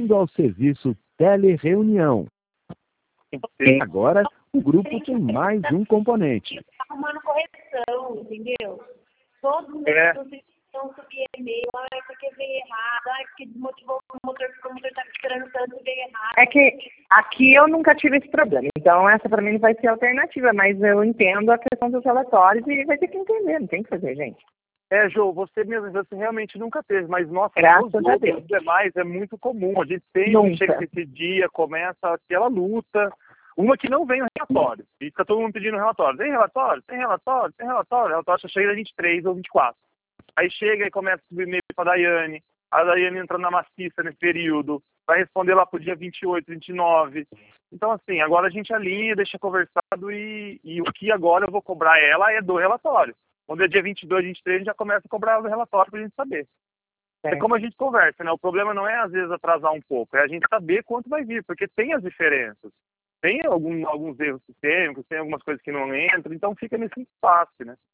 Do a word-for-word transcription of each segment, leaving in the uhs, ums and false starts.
Bem-vindo ao serviço Telereunião. Agora, o grupo tem mais um componente. Está arrumando correção, entendeu? Todos os É. estão subindo e-mail, ai, porque veio errado, ai, porque desmotivou o motor, porque o motor estava esperando tanto e veio errado. É que aqui eu nunca tive esse problema, então essa para mim vai ser alternativa, mas eu entendo a questão dos relatórios e vai ter que entender, não tem que fazer, gente. É, Jô, você mesmo, você realmente nunca teve, mas nossa, Graças nos a outros Deus. demais é muito comum. A gente sempre Nunca. chega esse dia, começa aquela luta. Uma que não vem o relatório. E fica todo mundo pedindo relatório. Tem relatório? Tem relatório? Tem relatório? O relatório só chega a vinte e três ou vinte e quatro. Aí chega e começa a subir e-mail para a Daiane. A Daiane entra na maciça nesse período. Vai responder lá para o dia vinte e oito, vinte e nove. Então, assim, agora a gente alinha, deixa conversado e, e o que agora eu vou cobrar ela é do relatório. Quando é dia vinte e dois, vinte e três, a gente já começa a cobrar o relatório para a gente saber. É. é como a gente conversa, né? O problema não é, às vezes, atrasar um pouco. É a gente saber quanto vai vir, porque tem as diferenças. Tem algum, alguns erros sistêmicos, tem algumas coisas que não entram, então fica nesse espaço, né?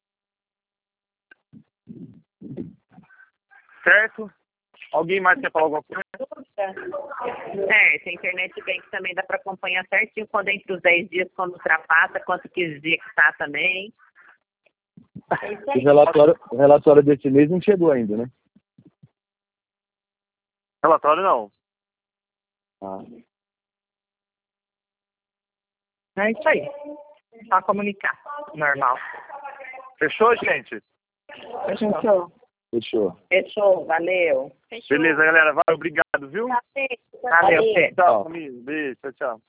Certo? Alguém mais quer falar alguma coisa? É, se a internet bem que também dá para acompanhar certinho quando é entre os dez dias, quando ultrapassa, quanto que dia que está também. O relatório, o relatório desse mês não chegou ainda, né? Relatório não. Ah. É isso aí. Só comunicar. Normal. Fechou, gente? Fechou. Fechou. Fechou. Valeu. Fechou. Beleza, galera. Vai, obrigado, viu? Valeu, Fê. Tchau, família. Beijo, tchau, tchau.